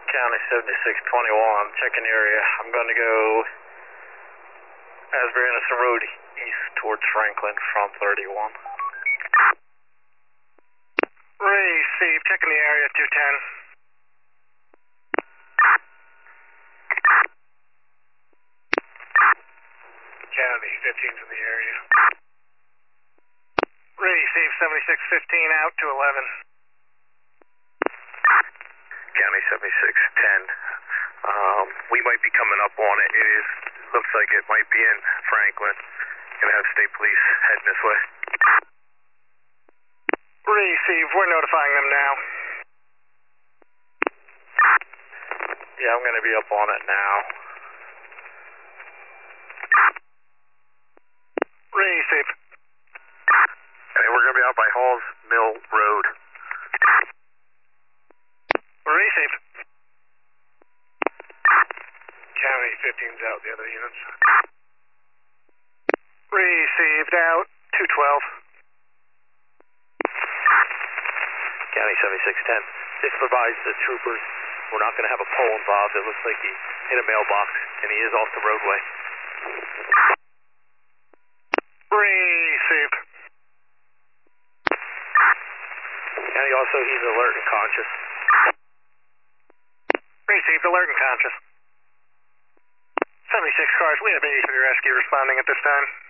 County 7621, checking area. I'm going to go Asbury Innocent Road east towards Franklin from 31. Receive, checking the area, 210. County 15's in the area. Receive, 7615 out to 11. County 7610. We might be coming up on it. Looks like it might be in Franklin. Gonna have state police heading this way. Receive, we're notifying them now. Yeah, I'm going to be up on it now. Receive. Okay, we're gonna be out by Halls Mill Road. Receive. County 15's out, the other units. Received out, 212. County 7610. Just advise the troopers we're not going to have a pole involved. It looks like he hit a mailbox and he is off the roadway. Receive. County also, he's alert and conscious. Received, alert and conscious. 76 cars, we have 83 rescue responding at this time.